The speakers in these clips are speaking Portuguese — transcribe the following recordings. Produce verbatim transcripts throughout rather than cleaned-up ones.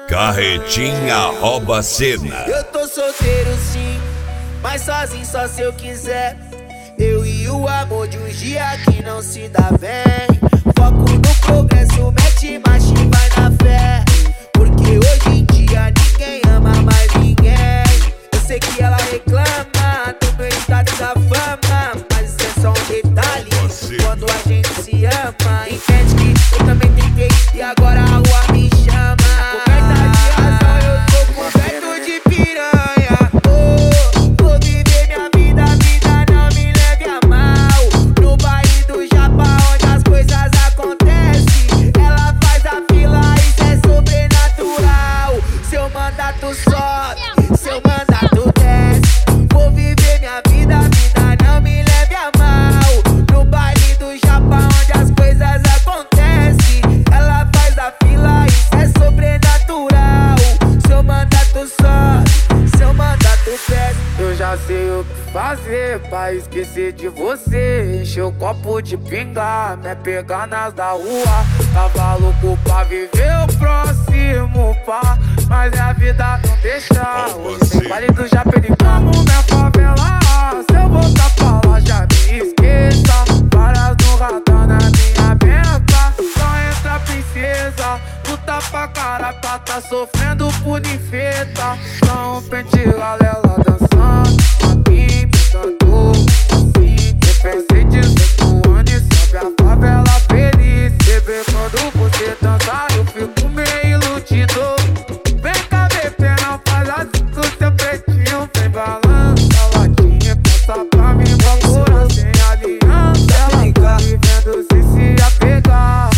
Carretinha rouba cena. Eu tô solteiro sim, mas sozinho só se eu quiser. Eu e o amor de um dia que não se dá bem. Foco no progresso, mete marcha e vai na fé. Porque hoje em dia ninguém ama mais ninguém. Eu sei que ela reclama do meu estado da fama, mas isso é só um detalhe quando a gente se ama. Entende que eu também tentei e agora a rua me chama. Coberta de razão, eu tô coberto de piranha. Oh, vou viver minha vida, vida não me leve a mal. No baile do Japão onde as coisas acontecem, ela faz a fila, isso é sobrenatural. Seu mandato sobe, seu mandato desce. Vou viver minha vida, vida não me leve a mal. No baile do Japão onde as coisas acontecem, ela faz a fila, isso é sobrenatural. Seu mandato sobe, seu mandato desce. Eu já sei o que fazer pra esquecer de você. Encher o copo de pinga, me pegar nas da rua. Tava louco pra viver o próximo pá, mas a vida não deixa. Hoje tem baile do Japenicamo, minha favela. Se eu voltar pra lá já me esqueça. Varas no radar na minha meta. Só entra princesa, luta pra caraca, tá sofrendo por ninfeta. Só um pente galela dançando, aqui pensando assim. Pensei dezoito anos e sobe a favela feliz. Bebê, quando você dança eu fico meio iludido. Vem cá, bebê, não faz assim com seu pretinho. Vem balança a latinha, passa pra mim, procura sem aliança. Ela tá vivendo sem se apegar.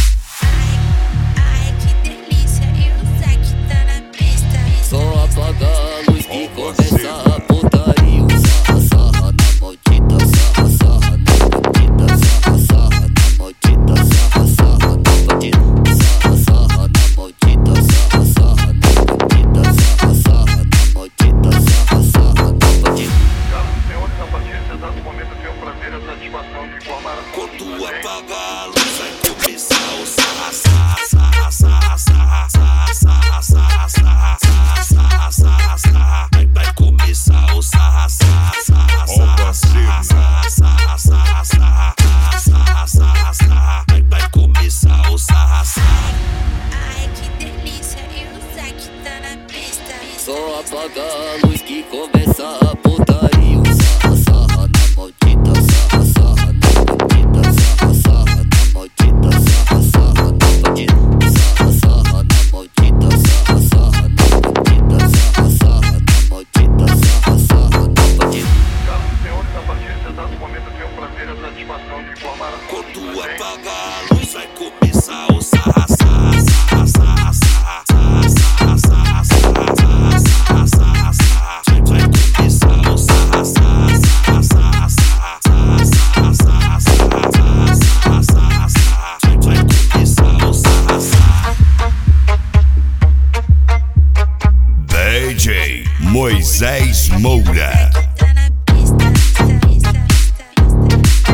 Ai, que delícia, e o Zack tá na pista. Só apagar a luz que começa a putaria. Sarra, sarra na maldita, sarra, sarra na bandida. Sarra, sarra na maldita, sarra, sarra na bandida. Sarra, sarra na maldita, sarra, sarra na bandida. Sarra, sarra na maldita, sarra, sarra na bandida. Caros senhores, a partir desse exato momento eu tenho o prazer e a satisfação de informar a todos Quando vocês. apagar a luz vai começar o sarra, sarra, sarra, sarra, sarra, sarra, sarra, sarra, sarra, sarra, sarra, sarra. Vai, vai começar o sarra, sarra, sarra, sarra, sarra, sarra, sarra, sarra, sarra, sarra, sarra, sarra. Vai, vai começar o sarra, sarra. Ai, que delícia, e o Zack tá na pista. Só apagar a luz que começa a putaria. Sarra, sarra na maldita, sarra, sarra na bandida. Sarra, sarra na maldita, sarra, sarra na bandida. Sarra, sarra na maldita, sarra, sarra na bandida. Sarra, sarra na maldita, sarra, sarra na bandida. Caros senhores, a partir desse exato momento eu tenho o prazer e a satisfação de informar a todos Quando vocês. apagar a luz vai começar o sarra, sarra, sarra, sarra, sarra, sarra, sarra, sarra, sarra, sarra, sarra, sarra. Vai, vai começar o sarra, sarra, sarra, sarra, sarra, sarra, sarra, sarra, sarra, sarra, sarra. Vai, vai começar o sarra, sarra. D J Moisés Moura. Tá na pista, pista, pista, pista,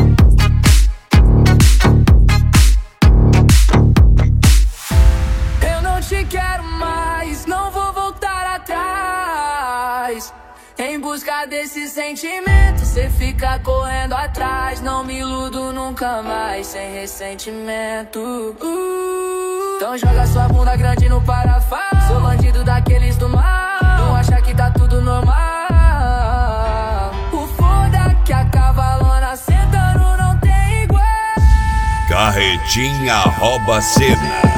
pista. Eu não te quero mais, não vou voltar atrás. Em busca desse sentimento, cê fica correndo atrás. Não me iludo nunca mais, sem ressentimento. uh. Então joga sua bunda grande no parafuso. Sou bandido daqueles do mal, não acha que tá tudo normal. O foda que a cavalona sentando não tem igual. Carretinha rouba cena.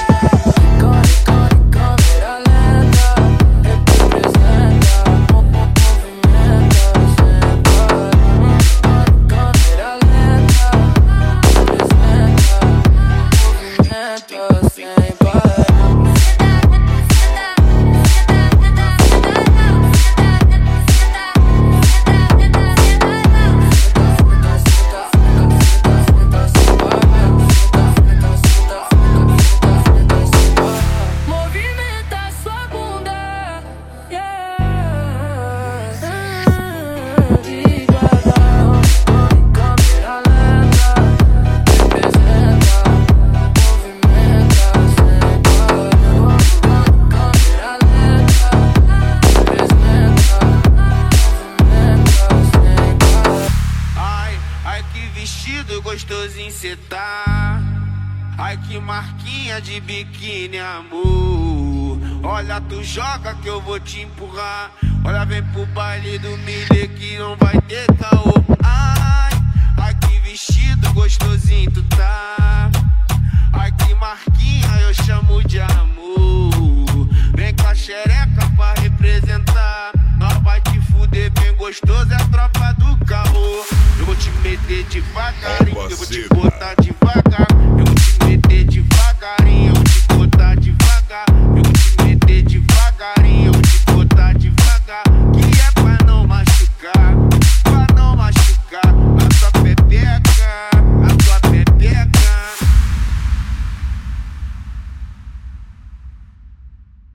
cê tá. Ai que marquinha de biquíni, amor. Olha, tu joga que eu vou te empurrar. Olha, vem pro baile do milê que não vai ter caô. Ai, ai que vestido gostosinho tu tá. Ai que marquinha eu chamo de amor. Vem com a xereca pra representar. Nós vai te fuder bem gostoso, é a tropa do caô. Eu vou te meter devagarinho, eu vou te botar de